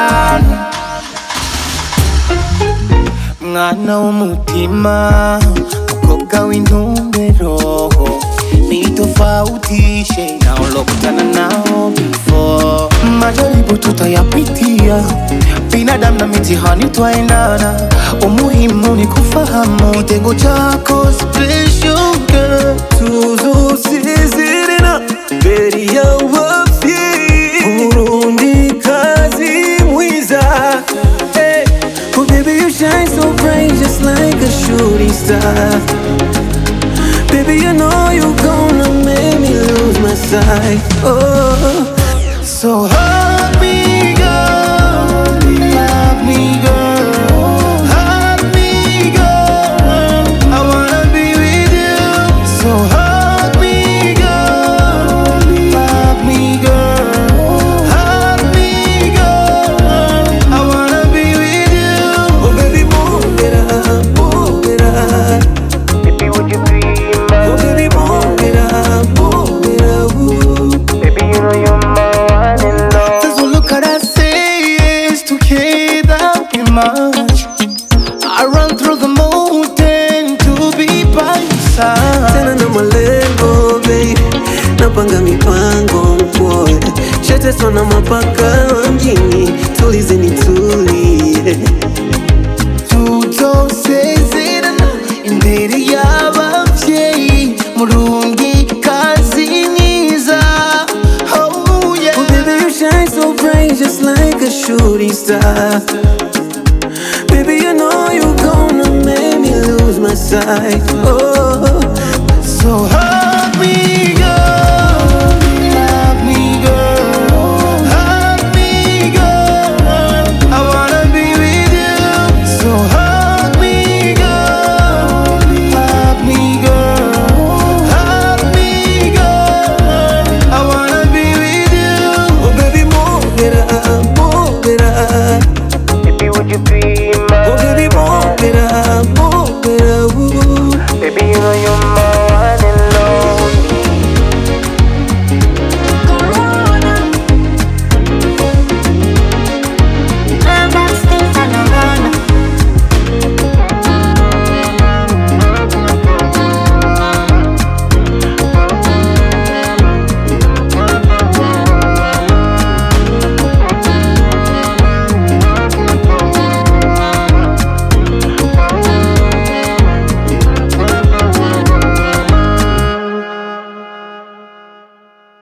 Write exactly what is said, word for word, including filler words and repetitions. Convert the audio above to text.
Mwana w'umutima, mukobwa w'intumbero, nitofautishe na ulokutana nao before. Majaribu tutayapitia, binadamu na mitihani twaendana, umuhimu ni kufahamu kitengo chako special girl. Tuzosezerana mbere y'abavyeyi, Burundi kazi mwiza. Hey, oh baby you shine so bright just like a shooting star. Baby you know you gonna make me lose my sight. Oh, so hug me girl, love me girl, hug me girl, I wanna be with you. So hug me girl, love me girl, hug me girl, I wanna be with you. Oh baby move it up, move it up. Baby would you be my? Oh baby move it up, move it up. Ooh. Baby you know you're my one and all. There's one look at I say yes together in much. I run through the mountain to be by your side. Tena na malengo baby, napanga mipango mpole, sheteswa na mapaka mjini, tulizeni tulie. Tutosezerana imbere y'abavyeyi, Murundi kazi mwiza. Oh yeah. Oh baby you shine so bright just like a shooting star. Baby you know you gonna make me lose my sight. Oh, So